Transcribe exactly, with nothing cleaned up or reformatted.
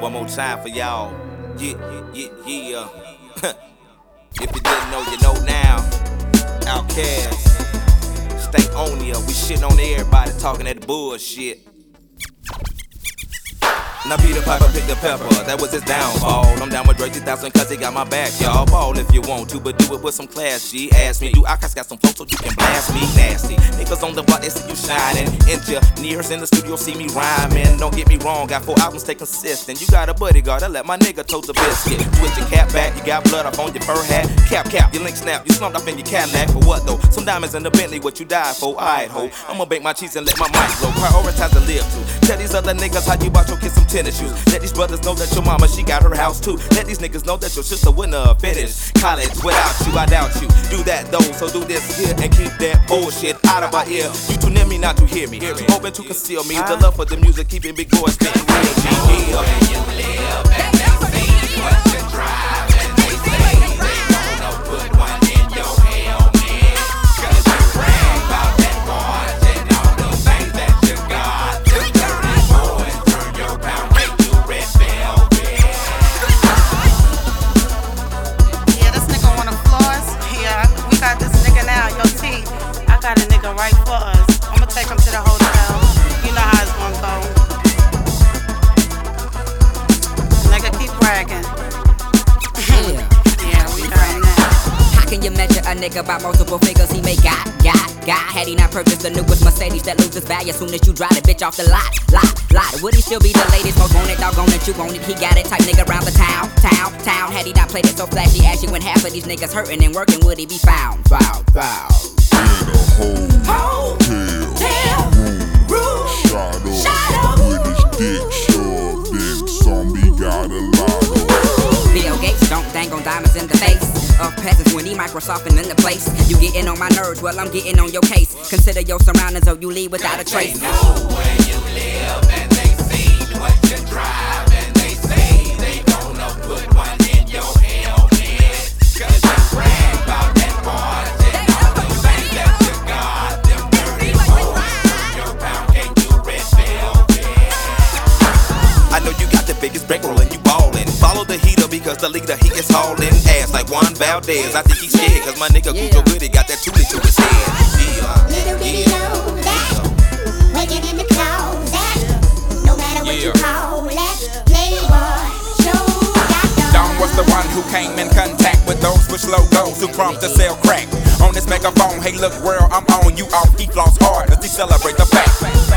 One more time for y'all. Yeah, yeah, yeah. If you didn't know, you know now. Outkast, stay on ya. We shitting on everybody, talking that bullshit. Now Peter Piper picked the pepper, that was his downfall. I'm down with Drake two thousand cause he got my back, y'all. Ball if you want to, but do it with some class, G. Ask me, do Outkast got some flow so you can blast me nasty. Niggas on the block, they see you shining. Engineers in the studio see me rhyming. Don't get me wrong, got four albums, stay consistent. You got a bodyguard, I let my nigga tote the biscuit. Twist your cap back, you got blood up on your fur hat. Cap, cap, your link snap, you slumped up in your Cadillac. For what though? Some diamonds in the Bentley, what you died for? Alright ho, I'ma bake my cheese and let my mic blow. Prioritize to live to. Tell these other niggas how you bought your kids some tennis shoes. Let these brothers know that your mama, she got her house too. Let these niggas know that your sister wouldn't finish college without you. I doubt you. Do that though, so do this here and keep that bullshit out of my ear. You too near me not to hear me, too open to conceal me. The love for the music, keeping big boys getting real. G. Yeah. Where you live and they see what you drive and they say they wanna put one in your helmet. Cause you brag about that watch and all the things that you got. Them dirty boys turn your pound cake to red velvet. Yeah, this nigga wanna floor us. Yeah, we got this nigga now, yo T. I got a nigga right for us. I'ma take him to the hotel. You know how it's gonna go. Nigga, keep bragging. Yeah. Yeah, we got him now. How can you measure a nigga by multiple figures he may got, got, got? Had he not purchased the newest Mercedes that loses value as soon as you drive the bitch off the lot, lot, lot? Would he still be the latest, most wanted, doggone it, you want it? He got it, type nigga around the town, town, town. Had he not played it so flashy, ashy when half of these niggas hurting and working, would he be found, found, found? In a whole hotel room, shot up with his dick shoved in. Zombie got a lot of Bill Gates don't dang on diamonds in the face of peasants when he Microsoft in the place. You getting on my nerves, well I'm getting on your case. Consider your surroundings or you leave without a trace. They know where you live and they see what you drive and they say they gonna put one in your helmet. Cause you brag about that watch and all the things that you got. Them dirty boys turn your pound cake to red velvet. I know you got the biggest bankroll and you ballin'. Follow the heater because the leader he is hauling ass like Juan Valdez. I think he's scared cause my nigga Yeah. Gucci Goody got that toolie to his head. Yeah, Little did he know that, waking in the closet, no matter what you Yeah. call it, Playboy, show got the Don was the one who came in contact with those switch logos who prompt to sell crack. On this megaphone, hey look world, I'm on you off, he floss hard as he celebrate the fact